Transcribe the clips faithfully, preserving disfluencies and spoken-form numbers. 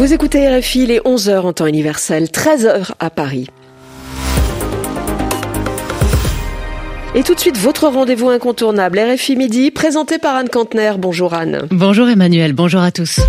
Vous écoutez R F I, les onze heures en temps universel, treize heures à Paris. Et tout de suite, votre rendez-vous incontournable, R F I Midi, présenté par Anne Kantner. Bonjour Anne. Bonjour Emmanuel, bonjour à tous.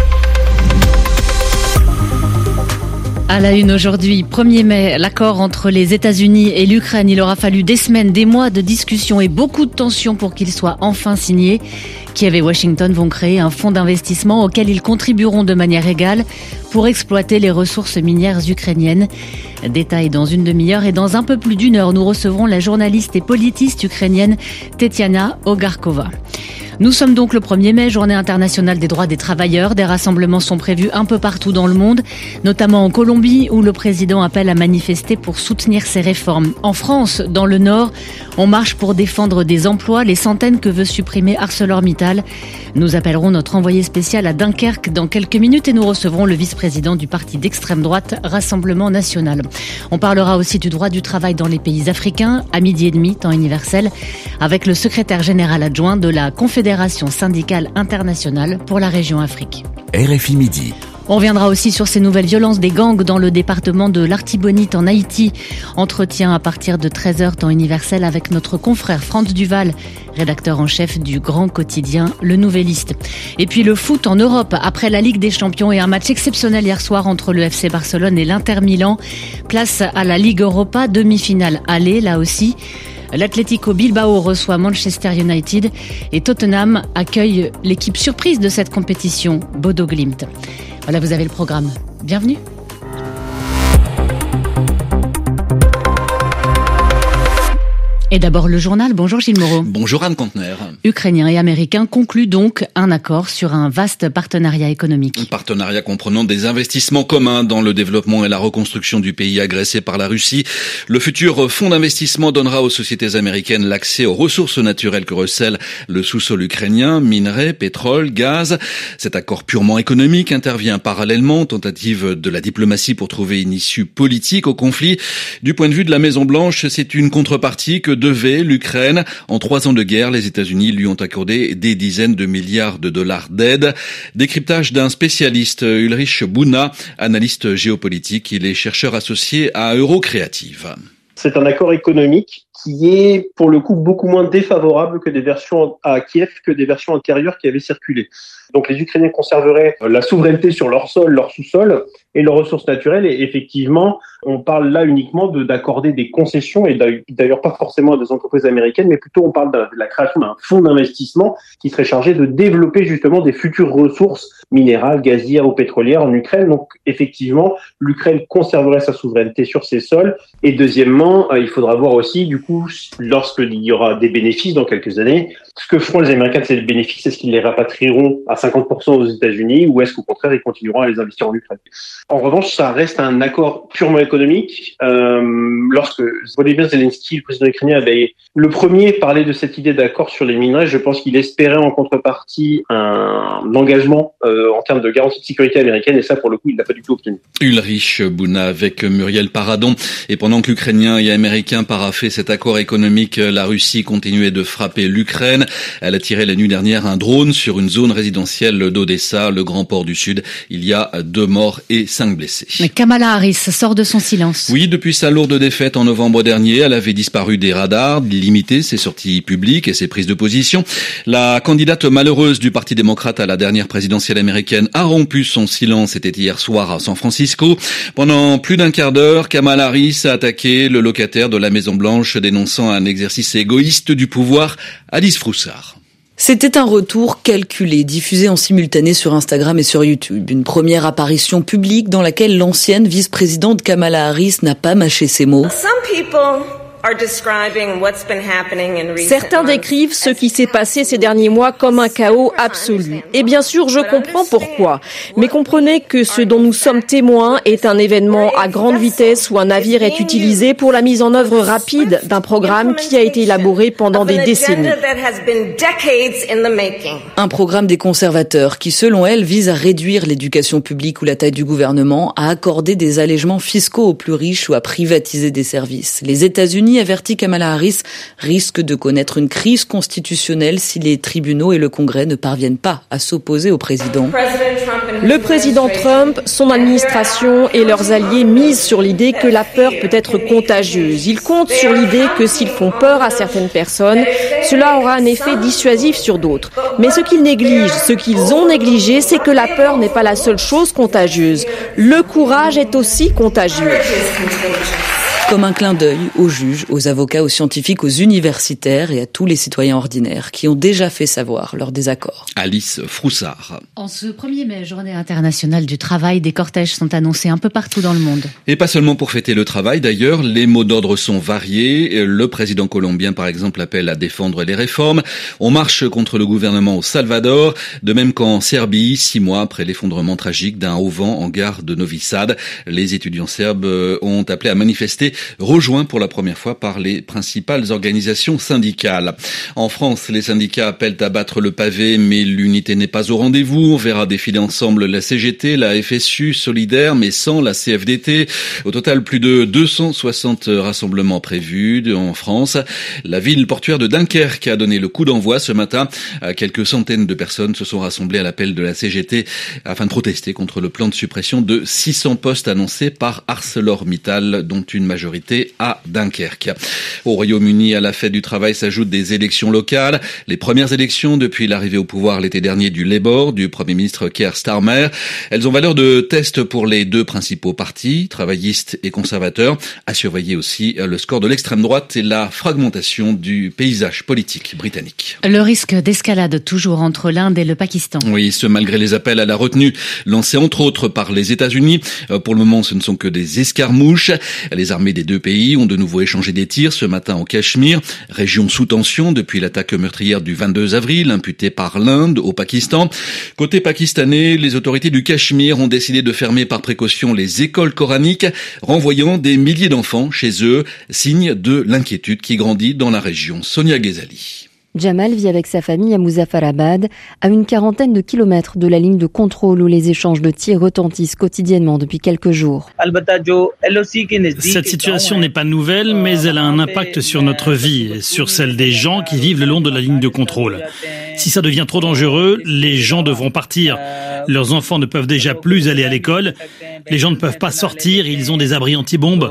À la une aujourd'hui, premier mai, l'accord entre les États-Unis et l'Ukraine. Il aura fallu des semaines, des mois de discussions et beaucoup de tensions pour qu'il soit enfin signé. Kiev et Washington vont créer un fonds d'investissement auquel ils contribueront de manière égale pour exploiter les ressources minières ukrainiennes. Détail dans une demi-heure et dans un peu plus d'une heure, nous recevrons la journaliste et politiste ukrainienne Tetiana Ogarkova. Nous sommes donc le premier mai, journée internationale des droits des travailleurs. Des rassemblements sont prévus un peu partout dans le monde, notamment en Colombie où le président appelle à manifester pour soutenir ces réformes. En France, dans le Nord, on marche pour défendre des emplois, les centaines que veut supprimer ArcelorMittal. Nous appellerons notre envoyé spécial à Dunkerque dans quelques minutes et nous recevrons le vice-président du parti d'extrême droite Rassemblement National. On parlera aussi du droit du travail dans les pays africains, à midi et demi, temps universel, avec le secrétaire général adjoint de la Confédération syndicale internationale pour la région Afrique. R F I Midi. On reviendra aussi sur ces nouvelles violences des gangs dans le département de l'Artibonite en Haïti. Entretien à partir de treize heures temps universel avec notre confrère Franz Duval, rédacteur en chef du grand quotidien Le Nouvelliste. Et puis le foot en Europe, après la Ligue des Champions et un match exceptionnel hier soir entre le F C Barcelone et l'Inter Milan. Place à la Ligue Europa, demi-finale aller là aussi. L'Atlético Bilbao reçoit Manchester United et Tottenham accueille l'équipe surprise de cette compétition, Bodo Glimt. Voilà, vous avez le programme. Bienvenue. Et d'abord le journal. Bonjour Gilles Moreau. Bonjour Anne Kantner. Ukrainiens et Américains concluent donc un accord sur un vaste partenariat économique. Un partenariat comprenant des investissements communs dans le développement et la reconstruction du pays agressé par la Russie. Le futur fonds d'investissement donnera aux sociétés américaines l'accès aux ressources naturelles que recèle le sous-sol ukrainien, minerais, pétrole, gaz. Cet accord purement économique intervient parallèlement, tentative de la diplomatie pour trouver une issue politique au conflit. Du point de vue de la Maison-Blanche, c'est une contrepartie que devait l'Ukraine. En trois ans de guerre, les États-Unis lui ont accordé des dizaines de milliards de dollars d'aide. Décryptage d'un spécialiste, Ulrich Buna, analyste géopolitique. Il est chercheur associé à Eurocreative. C'est un accord économique qui est, pour le coup, beaucoup moins défavorable que des versions à Kiev, que des versions antérieures qui avaient circulé. Donc les Ukrainiens conserveraient la souveraineté sur leur sol, leur sous-sol et leurs ressources naturelles. Et effectivement, on parle là uniquement de, d'accorder des concessions, et d'ailleurs pas forcément à des entreprises américaines, mais plutôt on parle de la création d'un fonds d'investissement qui serait chargé de développer justement des futures ressources minérales, gazières ou pétrolières en Ukraine. Donc effectivement, l'Ukraine conserverait sa souveraineté sur ses sols. Et deuxièmement, il faudra voir aussi, du coup, lorsqu'il y aura des bénéfices dans quelques années, ce que feront les Américains de ces bénéfices. Est-ce qu'ils les rapatrieront à cinquante pour cent aux États-Unis ou est-ce qu'au contraire, ils continueront à les investir en Ukraine? En revanche, ça reste un accord purement économique. Euh, lorsque Volodymyr Zelensky, le président ukrainien, avait le premier parlé de cette idée d'accord sur les minerais, je pense qu'il espérait en contrepartie un engagement euh, en termes de garantie de sécurité américaine, et ça, pour le coup, il n'a pas du tout obtenu. Ulrich Buna avec Muriel Paradon. Et pendant que l'Ukrainien et Américains paraphaient cet accord économique, la Russie continuait de frapper l'Ukraine. Elle a tiré la nuit dernière un drone sur une zone résidentielle d'Odessa, le grand port du Sud. Il y a deux morts et cinq blessés. Mais Kamala Harris sort de son silence. Oui, depuis sa lourde défaite en novembre dernier, elle avait disparu des radars, limité ses sorties publiques et ses prises de position. La candidate malheureuse du Parti démocrate à la dernière présidentielle américaine a rompu son silence. C'était hier soir à San Francisco. Pendant plus d'un quart d'heure, Kamala Harris a attaqué le locataire de la Maison-Blanche, dénonçant un exercice égoïste du pouvoir, Alice Froussard. C'était un retour calculé, diffusé en simultané sur Instagram et sur YouTube. Une première apparition publique dans laquelle l'ancienne vice-présidente Kamala Harris n'a pas mâché ses mots. Certains décrivent ce qui s'est passé ces derniers mois comme un chaos absolu. Et bien sûr, je comprends pourquoi. Mais comprenez que ce dont nous sommes témoins est un événement à grande vitesse où un navire est utilisé pour la mise en œuvre rapide d'un programme qui a été élaboré pendant des décennies. Un programme des conservateurs qui, selon elle, vise à réduire l'éducation publique ou la taille du gouvernement, à accorder des allègements fiscaux aux plus riches ou à privatiser des services. Les États-Unis États-Unis avertit Kamala Harris risque de connaître une crise constitutionnelle si les tribunaux et le Congrès ne parviennent pas à s'opposer au président. Le président Trump, son administration et leurs alliés misent sur l'idée que la peur peut être contagieuse. Ils comptent sur l'idée que s'ils font peur à certaines personnes, cela aura un effet dissuasif sur d'autres. Mais ce qu'ils négligent, ce qu'ils ont négligé, c'est que la peur n'est pas la seule chose contagieuse. Le courage est aussi contagieux. Comme un clin d'œil aux juges, aux avocats, aux scientifiques, aux universitaires et à tous les citoyens ordinaires qui ont déjà fait savoir leur désaccord. Alice Froussard. En ce premier mai, journée internationale du travail, des cortèges sont annoncés un peu partout dans le monde. Et pas seulement pour fêter le travail d'ailleurs, les mots d'ordre sont variés. Le président colombien par exemple appelle à défendre les réformes. On marche contre le gouvernement au Salvador, de même qu'en Serbie, six mois après l'effondrement tragique d'un auvent en gare de Novi Sad. Les étudiants serbes ont appelé à manifester, rejoints pour la première fois par les principales organisations syndicales. En France, les syndicats appellent à battre le pavé, mais l'unité n'est pas au rendez-vous. On verra défiler ensemble la C G T, la F S U, Solidaire, mais sans la C F D T. Au total, plus de deux cent soixante rassemblements prévus en France. La ville portuaire de Dunkerque a donné le coup d'envoi ce matin. Quelques centaines de personnes se sont rassemblées à l'appel de la C G T afin de protester contre le plan de suppression de six cents postes annoncé par ArcelorMittal, dont une majorité à Dunkerque. Au Royaume-Uni, à la fête du travail s'ajoutent des élections locales. Les premières élections depuis l'arrivée au pouvoir l'été dernier du Labour, du Premier ministre Keir Starmer. Elles ont valeur de test pour les deux principaux partis, travaillistes et conservateurs. À surveiller aussi le score de l'extrême droite et la fragmentation du paysage politique britannique. Le risque d'escalade toujours entre l'Inde et le Pakistan. Oui, ce malgré les appels à la retenue lancés entre autres par les États-Unis. Pour le moment, ce ne sont que des escarmouches. Les armées des deux pays ont de nouveau échangé des tirs ce matin au Cachemire, région sous tension depuis l'attaque meurtrière du vingt-deux avril imputée par l'Inde au Pakistan. Côté pakistanais, les autorités du Cachemire ont décidé de fermer par précaution les écoles coraniques, renvoyant des milliers d'enfants chez eux, signe de l'inquiétude qui grandit dans la région. Sonia Ghezali. Jamal vit avec sa famille à Muzaffarabad, à une quarantaine de kilomètres de la ligne de contrôle où les échanges de tirs retentissent quotidiennement depuis quelques jours. Cette situation n'est pas nouvelle, mais elle a un impact sur notre vie et sur celle des gens qui vivent le long de la ligne de contrôle. Si ça devient trop dangereux, les gens devront partir. Leurs enfants ne peuvent déjà plus aller à l'école. Les gens ne peuvent pas sortir, ils ont des abris anti-bombes.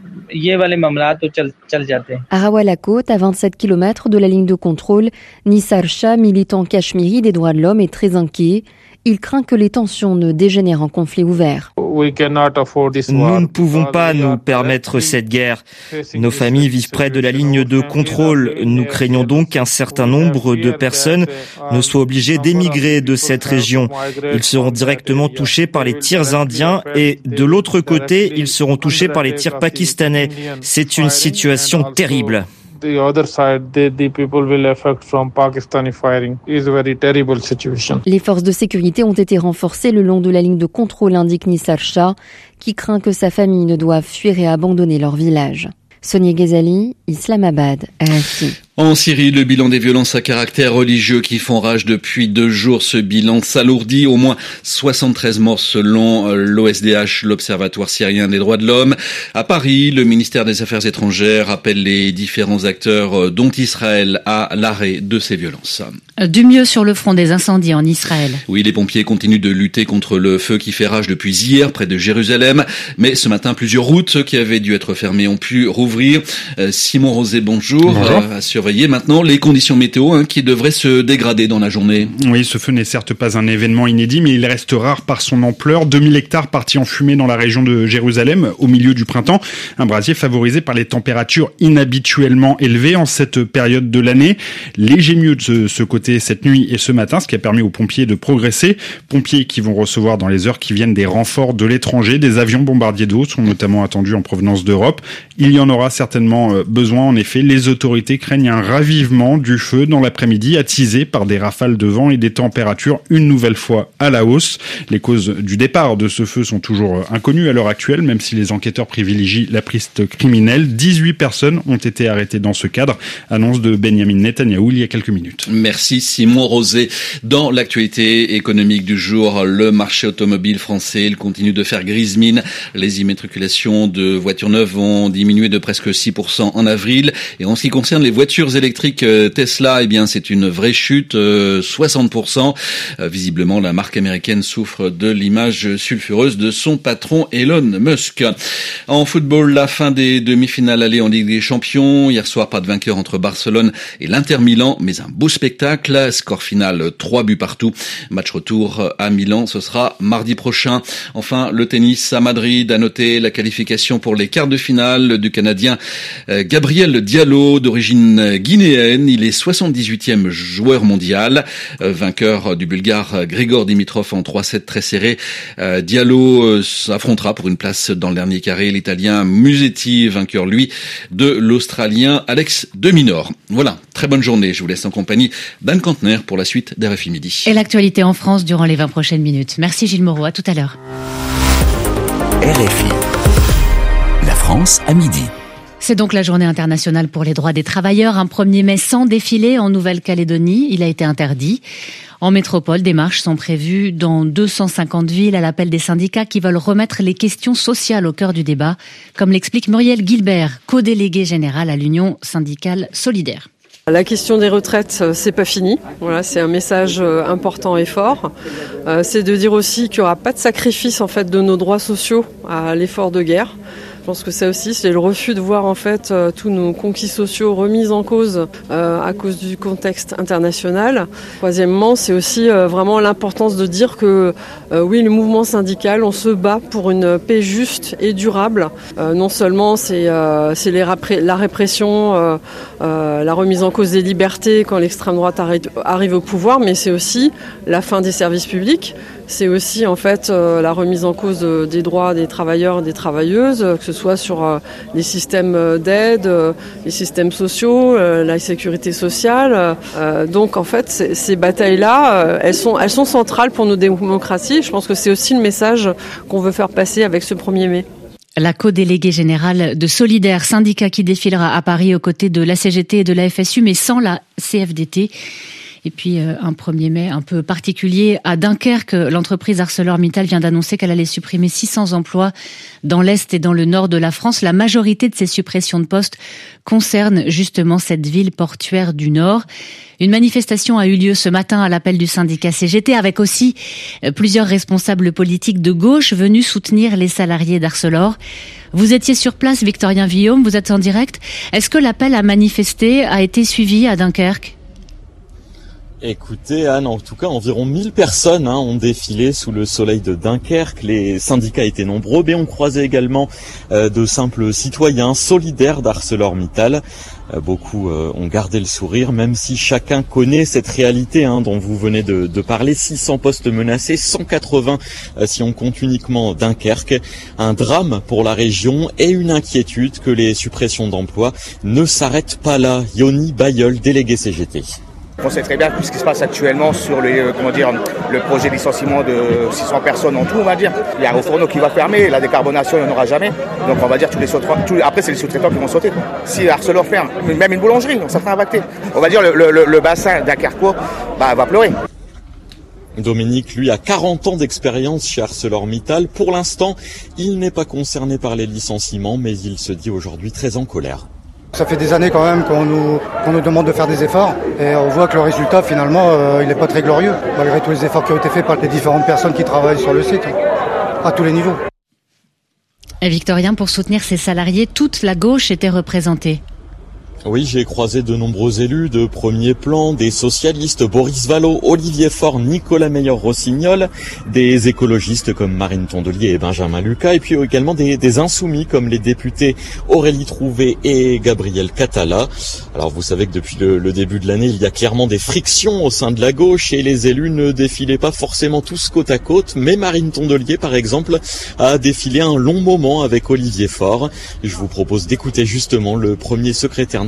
À Rawalakot, à vingt-sept kilomètres de la ligne de contrôle, Nisar Shah, militant cachemiri des droits de l'homme, est très inquiet. Il craint que les tensions ne dégénèrent en conflit ouvert. Nous ne pouvons pas nous permettre cette guerre. Nos familles vivent près de la ligne de contrôle. Nous craignons donc qu'un certain nombre de personnes ne soient obligées d'émigrer de cette région. Ils seront directement touchés par les tirs indiens et de l'autre côté, ils seront touchés par les tirs pakistanais. C'est une situation terrible. The other side, the, the people will affect from Pakistani firing. Is a very terrible situation. Les forces de sécurité ont été renforcées le long de la ligne de contrôle, indique Nisar Shah, qui craint que sa famille ne doive fuir et abandonner leur village. Sonia Ghezali, Islamabad, R F I. En Syrie, le bilan des violences à caractère religieux qui font rage depuis deux jours, ce bilan s'alourdit. Au moins soixante-treize morts selon l'O S D H, l'Observatoire syrien des droits de l'homme. À Paris, le ministère des Affaires étrangères appelle les différents acteurs, dont Israël, à l'arrêt de ces violences. Du mieux sur le front des incendies en Israël. Oui, les pompiers continuent de lutter contre le feu qui fait rage depuis hier près de Jérusalem. Mais ce matin, plusieurs routes qui avaient dû être fermées ont pu rouvrir. Simon Rosé, bonjour. bonjour. À surveiller maintenant les conditions météo hein, qui devraient se dégrader dans la journée. Oui, ce feu n'est certes pas un événement inédit, mais il reste rare par son ampleur. deux mille hectares partis en fumée dans la région de Jérusalem au milieu du printemps. Un brasier favorisé par les températures inhabituellement élevées en cette période de l'année. Léger mieux de ce, ce côté cette nuit et ce matin, ce qui a permis aux pompiers de progresser. Pompiers qui vont recevoir dans les heures qui viennent des renforts de l'étranger. Des avions bombardiers d'eau sont notamment attendus en provenance d'Europe. Il y en aura certainement besoin. En effet, les autorités craignent un ravivement du feu dans l'après-midi, attisé par des rafales de vent et des températures une nouvelle fois à la hausse. Les causes du départ de ce feu sont toujours inconnues à l'heure actuelle, même si les enquêteurs privilégient la piste criminelle. dix-huit personnes ont été arrêtées dans ce cadre, annonce de Benjamin Netanyahou il y a quelques minutes. Merci Simon Rosé. Dans l'actualité économique du jour, le marché automobile français, il continue de faire grise mine. Les immatriculations de voitures neuves ont diminué de presque six pour cent en avril. Et en ce qui concerne les voitures électriques Tesla, eh bien, c'est une vraie chute, soixante pour cent. Visiblement, la marque américaine souffre de l'image sulfureuse de son patron Elon Musk. En football, la fin des demi-finales allées en Ligue des Champions. Hier soir, pas de vainqueur entre Barcelone et l'Inter Milan, mais un beau spectacle. Score final, trois buts partout. Match retour à Milan, ce sera mardi prochain. Enfin, le tennis à Madrid, à noter la qualification pour les quarts de finale du Canadien Gabriel Diallo, d'origine guinéenne. Il est soixante-dix-huitième joueur mondial, vainqueur du Bulgare Grigor Dimitrov en trois sept très serré. Diallo affrontera pour une place dans le dernier carré l'Italien Musetti, vainqueur lui de l'Australien Alex de Minaur. Voilà, très bonne journée. Je vous laisse en compagnie d'Anne Kantner pour la suite d'R F I Midi. Et l'actualité en France durant les vingt prochaines minutes. Merci Gilles Moreau, à tout à l'heure. R F I, la France à midi. C'est donc la journée internationale pour les droits des travailleurs. Un premier mai sans défilé en Nouvelle-Calédonie. Il a été interdit. En métropole, des marches sont prévues dans deux cent cinquante villes à l'appel des syndicats qui veulent remettre les questions sociales au cœur du débat, comme l'explique Muriel Gilbert, co-déléguée générale à l'Union syndicale solidaire. La question des retraites, c'est pas fini. Voilà, c'est un message important et fort. Euh, c'est de dire aussi qu'il n'y aura pas de sacrifice en fait de nos droits sociaux à l'effort de guerre. Je pense que ça aussi, c'est le refus de voir en fait euh, tous nos conquis sociaux remis en cause euh, à cause du contexte international. Troisièmement, c'est aussi euh, vraiment l'importance de dire que euh, oui, le mouvement syndical, on se bat pour une paix juste et durable. Euh, non seulement c'est, euh, c'est les rappré- la répression, euh, euh, la remise en cause des libertés quand l'extrême droite arrive, arrive au pouvoir, mais c'est aussi la fin des services publics. C'est aussi en fait euh, la remise en cause euh, des droits des travailleurs et des travailleuses, euh, que ce soit sur euh, les systèmes d'aide, euh, les systèmes sociaux, euh, la sécurité sociale. Euh, donc en fait, c- ces batailles-là, euh, elles sont, elles sont centrales pour nos démocraties. Je pense que c'est aussi le message qu'on veut faire passer avec ce premier mai. La co-déléguée générale de Solidaire, syndicat qui défilera à Paris aux côtés de la C G T et de la F S U, mais sans la C F D T. Et puis euh, un premier mai un peu particulier à Dunkerque. L'entreprise ArcelorMittal vient d'annoncer qu'elle allait supprimer six cents emplois dans l'Est et dans le Nord de la France. La majorité de ces suppressions de postes concernent justement cette ville portuaire du Nord. Une manifestation a eu lieu ce matin à l'appel du syndicat C G T avec aussi plusieurs responsables politiques de gauche venus soutenir les salariés d'Arcelor. Vous étiez sur place, Victorien Villaume, vous êtes en direct. Est-ce que l'appel à manifester a été suivi à Dunkerque ? Écoutez Anne, en tout cas environ mille personnes hein, ont défilé sous le soleil de Dunkerque. Les syndicats étaient nombreux, mais on croisait également euh, de simples citoyens solidaires d'ArcelorMittal. Euh, beaucoup euh, ont gardé le sourire, même si chacun connaît cette réalité hein, dont vous venez de, de parler. six cents postes menacés, cent quatre-vingts euh, si on compte uniquement Dunkerque. Un drame pour la région et une inquiétude que les suppressions d'emplois ne s'arrêtent pas là. Yoni Bayeul, délégué C G T. On sait très bien tout ce qui se passe actuellement sur les, euh, comment dire, le projet de licenciement de six cents personnes en tout, on va dire. Il y a un fourneau qui va fermer, la décarbonation, il n'y en aura jamais. Donc on va dire tous les sous-traitants, tous, après c'est les sous-traitants qui vont sauter. Quoi. Si Arcelor ferme, même une boulangerie, ça sera impacté. On va dire le, le, le bassin dunkerquois bah, va pleurer. Dominique, lui, a quarante ans d'expérience chez ArcelorMittal. Pour l'instant, il n'est pas concerné par les licenciements, mais il se dit aujourd'hui très en colère. Ça fait des années quand même qu'on nous, qu'on nous demande de faire des efforts et on voit que le résultat finalement euh, il n'est pas très glorieux malgré tous les efforts qui ont été faits par les différentes personnes qui travaillent sur le site à tous les niveaux. Et Victorien, pour soutenir ces salariés, toute la gauche était représentée. Oui, j'ai croisé de nombreux élus de premier plan, des socialistes, Boris Vallaud, Olivier Faure, Nicolas Meyer-Rossignol, des écologistes comme Marine Tondelier et Benjamin Lucas, et puis également des, des insoumis comme les députés Aurélie Trouvé et Gabriel Catala. Alors vous savez que depuis le, le début de l'année, il y a clairement des frictions au sein de la gauche et les élus ne défilaient pas forcément tous côte à côte, mais Marine Tondelier, par exemple, a défilé un long moment avec Olivier Faure. Je vous propose d'écouter justement le premier secrétaire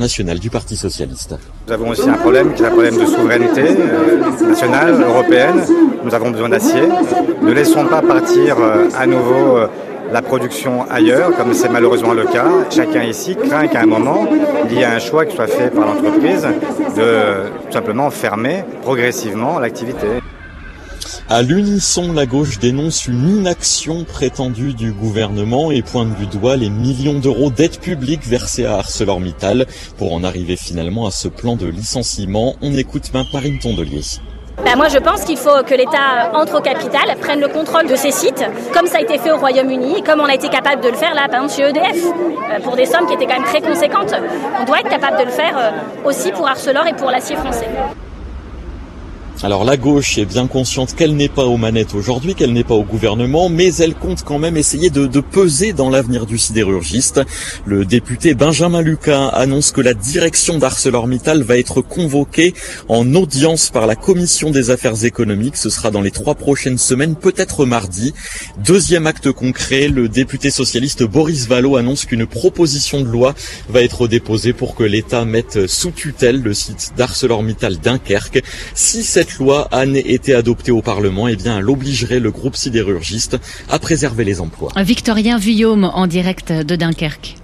national du Parti socialiste. Nous avons aussi un problème qui est un problème de souveraineté euh, nationale, européenne. Nous avons besoin d'acier. Ne laissons pas partir euh, à nouveau euh, la production ailleurs, comme c'est malheureusement le cas. Chacun ici craint qu'à un moment, il y ait un choix qui soit fait par l'entreprise de tout simplement fermer progressivement l'activité. À l'unisson, la gauche dénonce une inaction prétendue du gouvernement et pointe du doigt les millions d'euros d'aide publique versés à ArcelorMittal pour en arriver finalement à ce plan de licenciement. On écoute Marine Tondelier. Ben moi je pense qu'il faut que l'État entre au capital, prenne le contrôle de ces sites, comme ça a été fait au Royaume-Uni et comme on a été capable de le faire là, par exemple chez E D F, euh, pour des sommes qui étaient quand même très conséquentes. On doit être capable de le faire euh, aussi pour Arcelor et pour l'acier français. Alors la gauche est bien consciente qu'elle n'est pas aux manettes aujourd'hui, qu'elle n'est pas au gouvernement, mais elle compte quand même essayer de, de peser dans l'avenir du sidérurgiste. Le député Benjamin Lucas annonce que la direction d'ArcelorMittal va être convoquée en audience par la commission des affaires économiques. Ce sera dans les trois prochaines semaines, peut-être mardi. Deuxième acte concret, le député socialiste Boris Vallaud annonce qu'une proposition de loi va être déposée pour que l'État mette sous tutelle le site d'ArcelorMittal Dunkerque. Si cette loi a été adoptée au Parlement, eh bien, elle obligerait le groupe sidérurgiste à préserver les emplois. Victorien Vuillaume en direct de Dunkerque.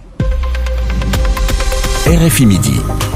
R F I Midi.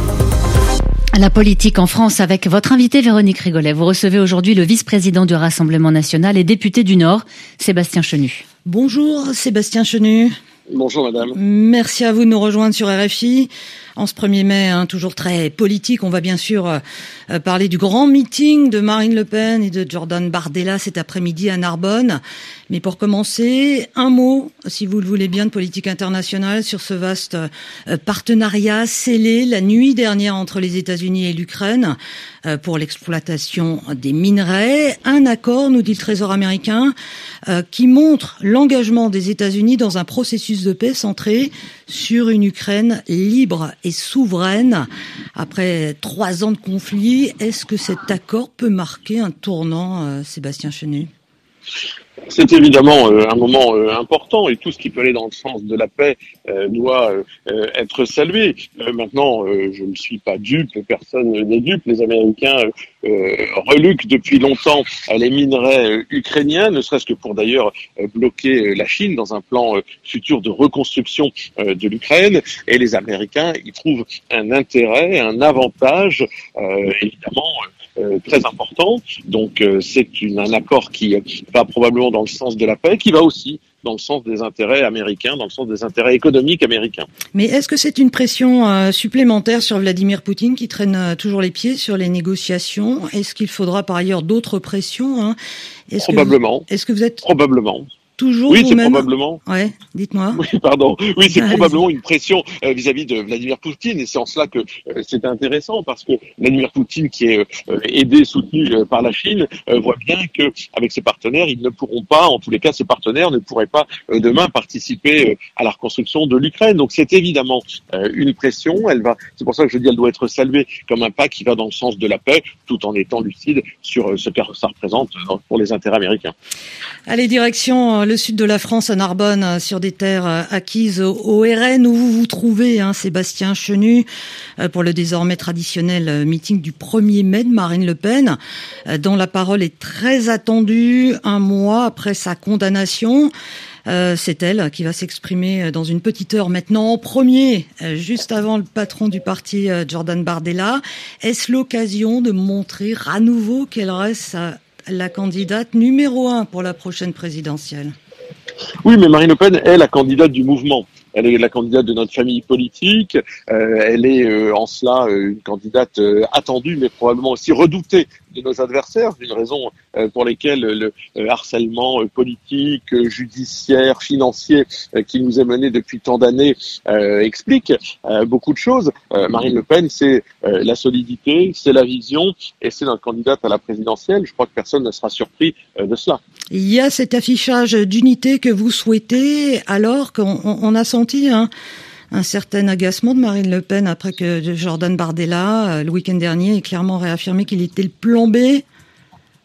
La politique en France avec votre invité Véronique Rigolet. Vous recevez aujourd'hui le vice-président du Rassemblement national et député du Nord, Sébastien Chenu. Bonjour Sébastien Chenu. Bonjour madame. Merci à vous de nous rejoindre sur R F I. En ce premier mai, hein, toujours très politique, on va bien sûr euh, parler du grand meeting de Marine Le Pen et de Jordan Bardella cet après-midi à Narbonne. Mais pour commencer, un mot, si vous le voulez bien, de politique internationale sur ce vaste euh, partenariat scellé la nuit dernière entre les États-Unis et l'Ukraine euh, pour l'exploitation des minerais. Un accord, nous dit le Trésor américain, euh, qui montre l'engagement des États-Unis dans un processus de paix centré sur une Ukraine libre et souveraine. Après trois ans de conflit, est-ce que cet accord peut marquer un tournant, euh, Sébastien Chenu ? C'est évidemment euh, un moment euh, important et tout ce qui peut aller dans le sens de la paix euh, doit euh, être salué. Euh, maintenant, euh, je ne suis pas dupe, personne n'est dupe. Les Américains euh, reluquent depuis longtemps les minerais euh, ukrainiens, ne serait-ce que pour d'ailleurs euh, bloquer euh, la Chine dans un plan euh, futur de reconstruction euh, de l'Ukraine. Et les Américains y trouvent un intérêt, un avantage, euh, évidemment, Euh, très important. Donc euh, c'est une, un accord qui va probablement dans le sens de la paix, qui va aussi dans le sens des intérêts américains, dans le sens des intérêts économiques américains. Mais est-ce que c'est une pression euh, supplémentaire sur Vladimir Poutine qui traîne euh, toujours les pieds sur les négociations ? Est-ce qu'il faudra par ailleurs d'autres pressions, hein ? Est-ce Probablement. Que vous, est-ce que vous êtes Probablement. Toujours oui, c'est même... probablement. Ouais, dites-moi. Oui, pardon. Oui, c'est ah, probablement une pression euh, vis-à-vis de Vladimir Poutine, et c'est en cela que euh, c'est intéressant, parce que Vladimir Poutine, qui est euh, aidé, soutenu euh, par la Chine, euh, voit bien que avec ses partenaires, ils ne pourront pas, en tous les cas, ses partenaires ne pourraient pas euh, demain participer euh, à la reconstruction de l'Ukraine. Donc c'est évidemment euh, une pression. Elle va. C'est pour ça que je dis, elle doit être saluée comme un pas qui va dans le sens de la paix, tout en étant lucide sur euh, ce que ça représente euh, pour les intérêts américains. Allez, direction euh, le sud de la France. À Narbonne, sur des terres acquises au R N, où vous vous trouvez, hein, Sébastien Chenu, pour le désormais traditionnel meeting du premier mai de Marine Le Pen, dont la parole est très attendue un mois après sa condamnation. Euh, c'est elle qui va s'exprimer dans une petite heure maintenant en premier, juste avant le patron du parti, Jordan Bardella. Est-ce l'occasion de montrer à nouveau qu'elle reste la candidate numéro un pour la prochaine présidentielle ? Oui, mais Marine Le Pen est la candidate du mouvement. Elle est la candidate de notre famille politique. Euh, elle est euh, en cela euh, une candidate euh, attendue, mais probablement aussi redoutée de nos adversaires. C'est une raison euh, pour lesquelles le euh, harcèlement euh, politique, euh, judiciaire, financier euh, qui nous est mené depuis tant d'années euh, explique euh, beaucoup de choses. Euh, Marine Le Pen, c'est euh, la solidité, c'est la vision, et c'est notre candidate à la présidentielle. Je crois que personne ne sera surpris euh, de cela. Il y a cet affichage d'unité que vous souhaitez, alors qu'on on a senti hein, un certain agacement de Marine Le Pen après que Jordan Bardella, le week-end dernier, ait clairement réaffirmé qu'il était le plan B.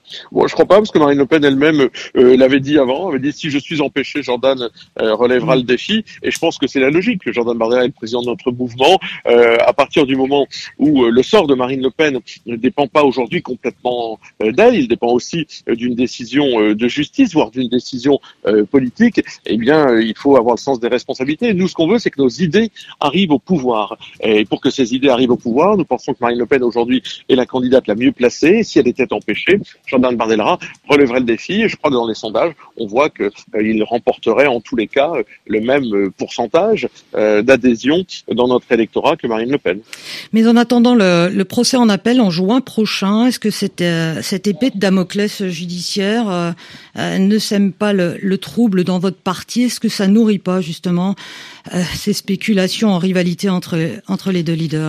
Bon, je crois pas, parce que Marine Le Pen elle-même euh, l'avait dit avant, avait dit si je suis empêché, Jordan euh, relèvera mmh. le défi. Et je pense que c'est la logique. Que Jordan Bardella est le président de notre mouvement. Euh, à partir du moment où euh, le sort de Marine Le Pen ne dépend pas aujourd'hui complètement euh, d'elle, il dépend aussi euh, d'une décision euh, de justice, voire d'une décision euh, politique. Eh bien, euh, il faut avoir le sens des responsabilités. Nous, ce qu'on veut, c'est que nos idées arrivent au pouvoir. Et pour que ces idées arrivent au pouvoir, nous pensons que Marine Le Pen aujourd'hui est la candidate la mieux placée. Si elle était empêchée, Jordan Bardella relèverait le défi, et je crois que dans les sondages, on voit qu'il euh, remporterait en tous les cas euh, le même euh, pourcentage euh, d'adhésion dans notre électorat que Marine Le Pen. Mais en attendant le, le procès en appel en juin prochain, est-ce que cette, euh, cette épée de Damoclès judiciaire euh, euh, ne sème pas le, le trouble dans votre parti? Est-ce que ça nourrit pas justement euh, ces spéculations en rivalité entre, entre les deux leaders?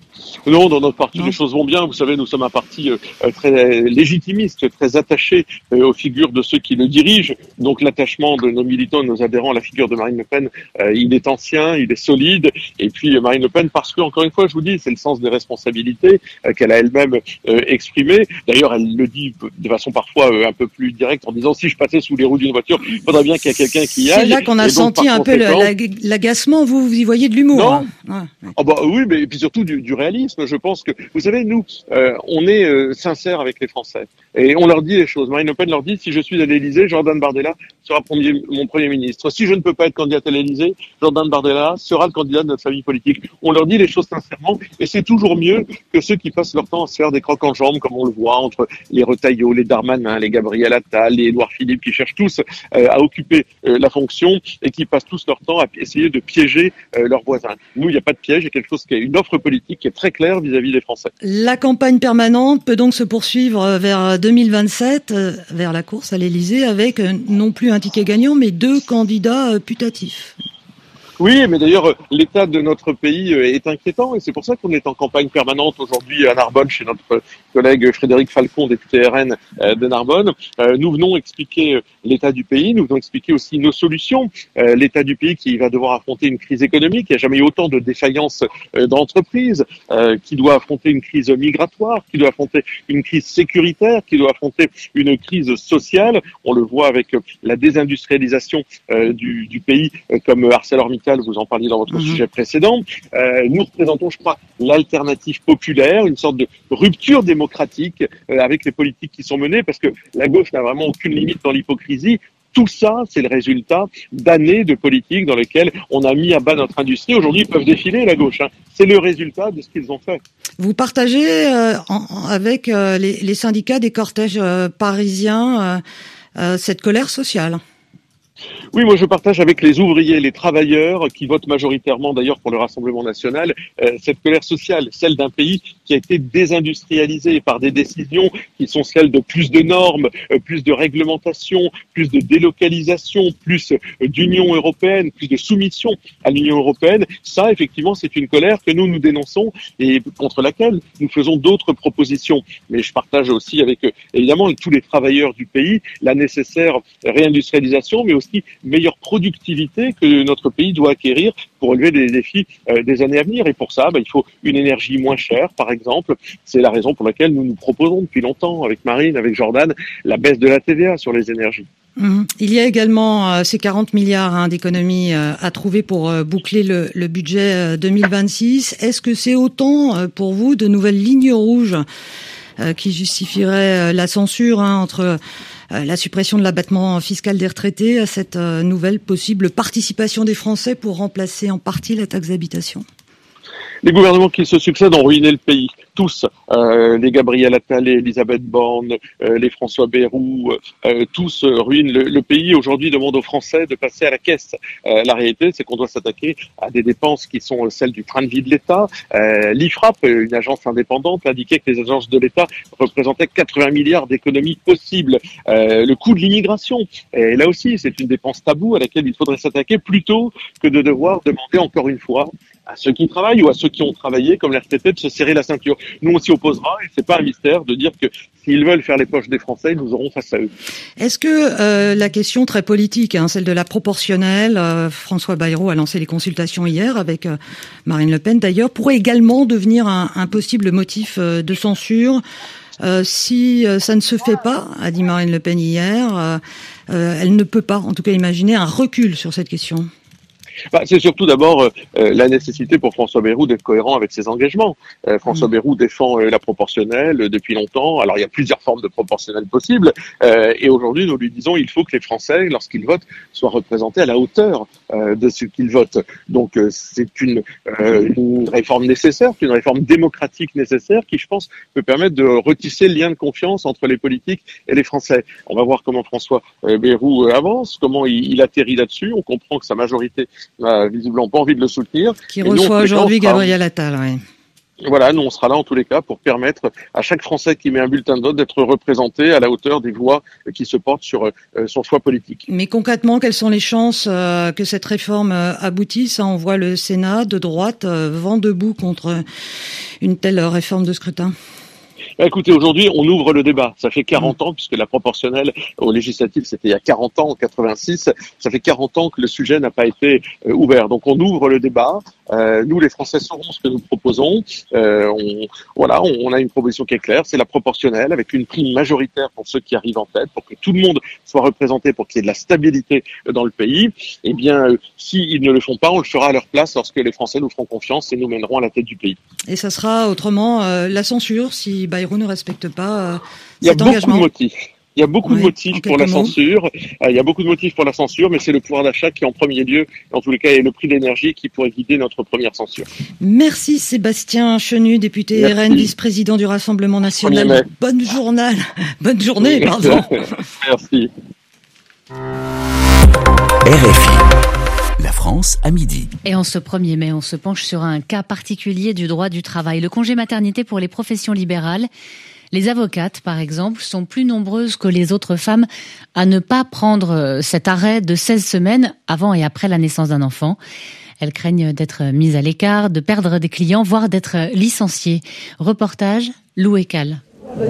Non, dans notre parti, non. Les choses vont bien. Vous savez, nous sommes un parti euh, très légitimiste, très attaché euh, aux figures de ceux qui le dirigent. Donc l'attachement de nos militants et de nos adhérents à la figure de Marine Le Pen, euh, il est ancien, il est solide. Et puis euh, Marine Le Pen, parce que, encore une fois, je vous dis, c'est le sens des responsabilités euh, qu'elle a elle-même euh, exprimées. D'ailleurs, elle le dit de façon parfois euh, un peu plus directe en disant, si je passais sous les roues d'une voiture, il faudrait bien qu'il y ait quelqu'un qui y aille. C'est là qu'on a donc, senti un conséquent... peu l'agacement. Vous, vous y voyez de l'humour. Non. Hein. Ouais. Ah bah oui, mais et puis surtout du, du réalisme. Je pense que, vous savez, nous, euh, on est euh, sincères avec les Français. Et on leur dit les choses. Marine Le Pen leur dit, si je suis à l'Élysée, Jordan Bardella sera premier, mon Premier ministre. Si je ne peux pas être candidate à l'Élysée, Jordan Bardella sera le candidat de notre famille politique. On leur dit les choses sincèrement, et c'est toujours mieux que ceux qui passent leur temps à se faire des crocs en jambes, comme on le voit, entre les Retailleau, les Darmanin, les Gabriel Attal, les Édouard Philippe, qui cherchent tous euh, à occuper euh, la fonction, et qui passent tous leur temps à essayer de piéger euh, leurs voisins. Nous, il n'y a pas de piège, il y a quelque chose qui est une offre politique qui est très claire vis-à-vis des Français. La campagne permanente peut donc se poursuivre vers deux mille vingt-sept, vers la course à l'Élysée, avec non plus un ticket gagnant, mais deux candidats putatifs. Oui, mais d'ailleurs, l'état de notre pays est inquiétant, et c'est pour ça qu'on est en campagne permanente aujourd'hui à Narbonne, chez notre collègue Frédéric Falcon, député R N de Narbonne. Nous venons expliquer l'état du pays, nous venons expliquer aussi nos solutions. L'état du pays qui va devoir affronter une crise économique, il n'y a jamais eu autant de défaillances d'entreprises, qui doit affronter une crise migratoire, qui doit affronter une crise sécuritaire, qui doit affronter une crise sociale. On le voit avec la désindustrialisation du, du pays, comme ArcelorMittal, vous en parliez dans votre mmh. sujet précédent. Euh, nous représentons, je crois, l'alternative populaire, une sorte de rupture démocratique euh, avec les politiques qui sont menées, parce que la gauche n'a vraiment aucune limite dans l'hypocrisie. Tout ça, c'est le résultat d'années de politique dans lesquelles on a mis à bas notre industrie. Aujourd'hui, ils peuvent défiler, la gauche. Hein. C'est le résultat de ce qu'ils ont fait. Vous partagez euh, en, avec euh, les, les syndicats des cortèges euh, parisiens euh, euh, cette colère sociale? Oui, moi je partage avec les ouvriers, les travailleurs qui votent majoritairement d'ailleurs pour le Rassemblement national, euh, cette colère sociale, celle d'un pays qui a été désindustrialisé par des décisions qui sont celles de plus de normes, euh, plus de réglementation, plus de délocalisation, plus euh, d'Union européenne, plus de soumission à l'Union européenne. Ça, effectivement, c'est une colère que nous nous dénonçons et contre laquelle nous faisons d'autres propositions. Mais je partage aussi avec euh, évidemment tous les travailleurs du pays la nécessaire réindustrialisation, mais aussi meilleure productivité que notre pays doit acquérir pour relever les défis euh, des années à venir. Et pour ça, bah, il faut une énergie moins chère, par exemple. C'est la raison pour laquelle nous nous proposons depuis longtemps, avec Marine, avec Jordan, la baisse de la T V A sur les énergies. Mmh. Il y a également euh, ces quarante milliards hein, d'économies euh, à trouver pour euh, boucler le, le budget euh, deux mille vingt-six. Est-ce que c'est autant euh, pour vous de nouvelles lignes rouges euh, qui justifieraient euh, la censure hein, entre euh, la suppression de l'abattement fiscal des retraités à cette euh, nouvelle possible participation des Français pour remplacer en partie la taxe d'habitation? Les gouvernements qui se succèdent ont ruiné le pays, tous. Euh, les Gabriel Attal, les Elisabeth Borne, euh, les François Bayrou, euh, tous euh, ruinent le, le pays. Aujourd'hui, demande aux Français de passer à la caisse. Euh, la réalité, c'est qu'on doit s'attaquer à des dépenses qui sont celles du train de vie de l'État. Euh, L'I F R A P, une agence indépendante, indiquait que les agences de l'État représentaient quatre-vingts milliards d'économies possibles. Euh, le coût de l'immigration, et là aussi, c'est une dépense taboue à laquelle il faudrait s'attaquer plutôt que de devoir demander encore une fois à ceux qui travaillent ou à ceux qui ont travaillé, comme les retraités, de se serrer la ceinture. Nous, on s'y opposera, et c'est pas un mystère de dire que s'ils veulent faire les poches des Français, nous aurons face à eux. Est-ce que euh, la question très politique, hein, celle de la proportionnelle, euh, François Bayrou a lancé les consultations hier avec euh, Marine Le Pen d'ailleurs, pourrait également devenir un, un possible motif euh, de censure? Euh, si euh, ça ne se fait pas, a dit Marine Le Pen hier, euh, euh, elle ne peut pas, en tout cas, imaginer un recul sur cette question. Bah, c'est surtout d'abord euh, la nécessité pour François Bayrou d'être cohérent avec ses engagements. Euh, François mmh. Bayrou défend euh, la proportionnelle euh, depuis longtemps. Alors il y a plusieurs formes de proportionnelle possibles. Euh, et aujourd'hui, nous lui disons il faut que les Français, lorsqu'ils votent, soient représentés à la hauteur euh, de ce qu'ils votent. Donc euh, c'est une, euh, une réforme nécessaire, une réforme démocratique nécessaire qui, je pense, peut permettre de retisser le lien de confiance entre les politiques et les Français. On va voir comment François euh, Bayrou euh, avance, comment il, il atterrit là-dessus. On comprend que sa majorité n'a visiblement pas envie de le soutenir. Qui reçoit aujourd'hui Gabriel Attal, oui. Voilà, nous on sera là en tous les cas pour permettre à chaque Français qui met un bulletin de vote d'être représenté à la hauteur des voix qui se portent sur euh, son choix politique. Mais concrètement, quelles sont les chances euh, que cette réforme euh, aboutisse ? On voit le Sénat de droite euh, vent debout contre une telle réforme de scrutin. Écoutez, aujourd'hui, on ouvre le débat. Ça fait quarante ans, puisque la proportionnelle aux législatives, c'était il y a quarante ans, en quatre-vingt-six. Ça fait quarante ans que le sujet n'a pas été euh, ouvert. Donc, on ouvre le débat. Euh, nous, les Français, sauront ce que nous proposons. Euh, on, voilà, on, on a une proposition qui est claire. C'est la proportionnelle, avec une prime majoritaire pour ceux qui arrivent en tête, pour que tout le monde soit représenté, pour qu'il y ait de la stabilité dans le pays. Eh bien, euh, s'ils ne le font pas, on le fera à leur place lorsque les Français nous feront confiance et nous mèneront à la tête du pays. Et ça sera autrement euh, la censure si Bayrou ne respecte pas euh, il y a cet beaucoup engagement. de motifs. Il y a beaucoup oui, de motifs pour la mots. censure. Euh, il y a beaucoup de motifs pour la censure, mais c'est le pouvoir d'achat qui, en premier lieu, en tous les cas, est le prix d'énergie qui pourrait guider notre première censure. Merci Sébastien Chenu, député Merci. R N, vice-président du Rassemblement National. Bonne journée. Bonne journée, pardon. Merci. R F I. La France à midi. Et en ce premier mai, on se penche sur un cas particulier du droit du travail, le congé maternité pour les professions libérales. Les avocates, par exemple, sont plus nombreuses que les autres femmes à ne pas prendre cet arrêt de seize semaines avant et après la naissance d'un enfant. Elles craignent d'être mises à l'écart, de perdre des clients, voire d'être licenciées. Reportage, Lou Ekal.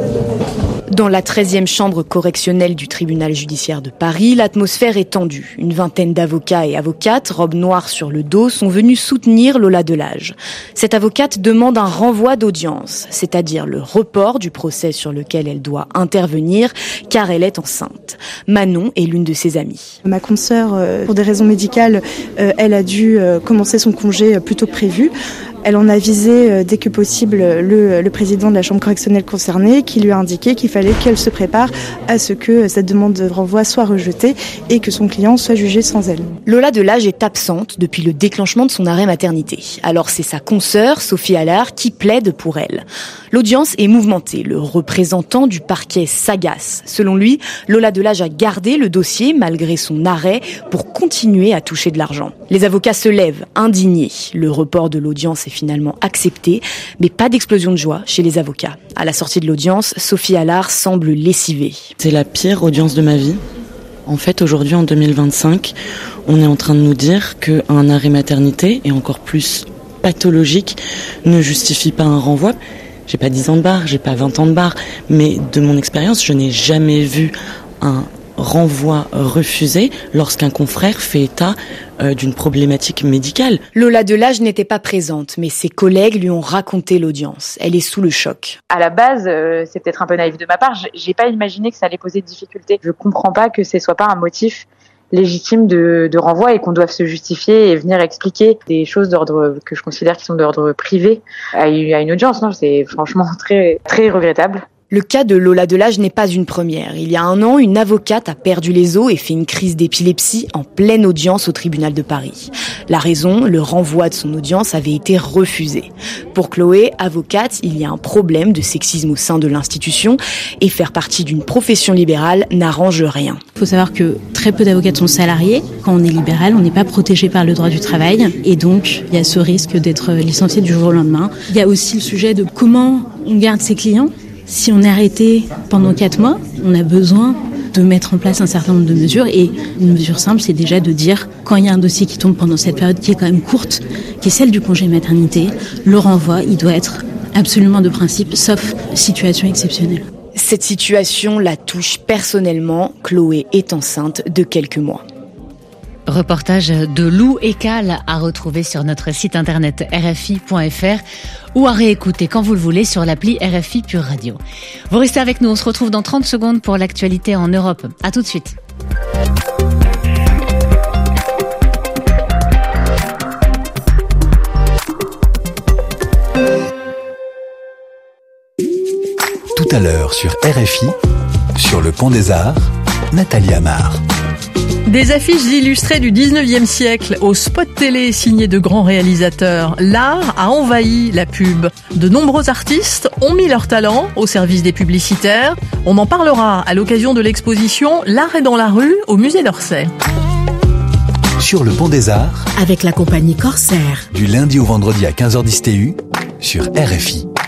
Dans la treizième chambre correctionnelle du tribunal judiciaire de Paris, l'atmosphère est tendue. Une vingtaine d'avocats et avocates, robe noire sur le dos, sont venus soutenir Lola Delage. Cette avocate demande un renvoi d'audience, c'est-à-dire le report du procès sur lequel elle doit intervenir, car elle est enceinte. Manon est l'une de ses amies. Ma consoeur, pour des raisons médicales, elle a dû commencer son congé plus tôt que prévu. Elle en a avisé dès que possible le, le président de la chambre correctionnelle concernée qui lui a indiqué qu'il fallait qu'elle se prépare à ce que cette demande de renvoi soit rejetée et que son client soit jugé sans elle. Lola Delage est absente depuis le déclenchement de son arrêt maternité. Alors c'est sa consoeur, Sophie Allard, qui plaide pour elle. L'audience est mouvementée. Le représentant du parquet s'agace. Selon lui, Lola Delage a gardé le dossier malgré son arrêt pour continuer à toucher de l'argent. Les avocats se lèvent, indignés. Le report de l'audience est finalement accepté, mais pas d'explosion de joie chez les avocats. À la sortie de l'audience, Sophie Allard semble lessivée. C'est la pire audience de ma vie. En fait, aujourd'hui, en deux mille vingt-cinq, on est en train de nous dire qu'un arrêt maternité, et encore plus pathologique, ne justifie pas un renvoi. J'ai pas dix ans de barre, j'ai pas vingt ans de barre, mais de mon expérience, je n'ai jamais vu un renvoi refusé lorsqu'un confrère fait état euh, d'une problématique médicale. Lola Delage n'était pas présente, mais ses collègues lui ont raconté l'audience. Elle est sous le choc. À la base, euh, c'est peut-être un peu naïf de ma part, j'ai pas imaginé que ça allait poser de difficultés. Je comprends pas que ce soit pas un motif légitime de, de renvoi et qu'on doive se justifier et venir expliquer des choses d'ordre que je considère qui sont d'ordre privé à une audience. Non, c'est franchement très très regrettable. Le cas de Lola Delage n'est pas une première. Il y a un an, une avocate a perdu les os et fait une crise d'épilepsie en pleine audience au tribunal de Paris. La raison, le renvoi de son audience avait été refusé. Pour Chloé, avocate, il y a un problème de sexisme au sein de l'institution et faire partie d'une profession libérale n'arrange rien. Il faut savoir que très peu d'avocates sont salariés. Quand on est libéral, on n'est pas protégé par le droit du travail et donc il y a ce risque d'être licencié du jour au lendemain. Il y a aussi le sujet de comment on garde ses clients. Si on est arrêté pendant quatre mois, on a besoin de mettre en place un certain nombre de mesures. Et une mesure simple, c'est déjà de dire, quand il y a un dossier qui tombe pendant cette période qui est quand même courte, qui est celle du congé maternité, le renvoi, il doit être absolument de principe, sauf situation exceptionnelle. Cette situation la touche personnellement. Chloé est enceinte de quelques mois. Reportage de Lou Ekal à retrouver sur notre site internet r f i point f r ou à réécouter quand vous le voulez sur l'appli R F I Pure Radio. Vous restez avec nous, on se retrouve dans trente secondes pour l'actualité en Europe. À tout de suite. Tout à l'heure sur R F I, sur le Pont des Arts, Nathalie Amar. Des affiches illustrées du dix-neuvième siècle aux spots télé signés de grands réalisateurs. L'art a envahi la pub. De nombreux artistes ont mis leur talent au service des publicitaires. On en parlera à l'occasion de l'exposition L'art est dans la rue au musée d'Orsay. Sur le Pont des Arts, avec la compagnie Corsair. Du lundi au vendredi à quinze heures dix T U, sur R F I.